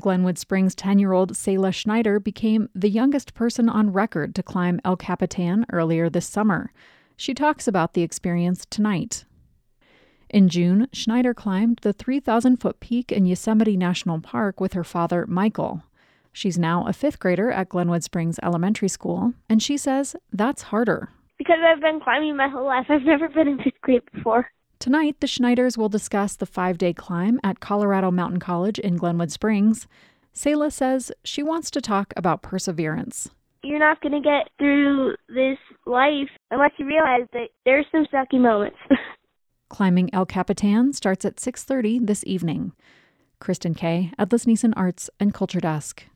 Glenwood Springs 10-year-old Selah Schneider became the youngest person on record to climb El Capitan earlier this summer. She talks about the experience tonight. In June, Schneider climbed the 3,000-foot peak in Yosemite National Park with her father, Michael. She's now a fifth grader at Glenwood Springs Elementary School, and she says that's harder. Because I've been climbing my whole life. I've never been in fifth grade before. Tonight, the Schneiders will discuss the 5-day climb at Colorado Mountain College in Glenwood Springs. Selah says she wants to talk about perseverance. You're not going to get through this life unless you realize that there's some sucky moments. Climbing El Capitan starts at 6:30 this evening. Kristen Kay, Atlas Nielsen Arts and Culture Desk.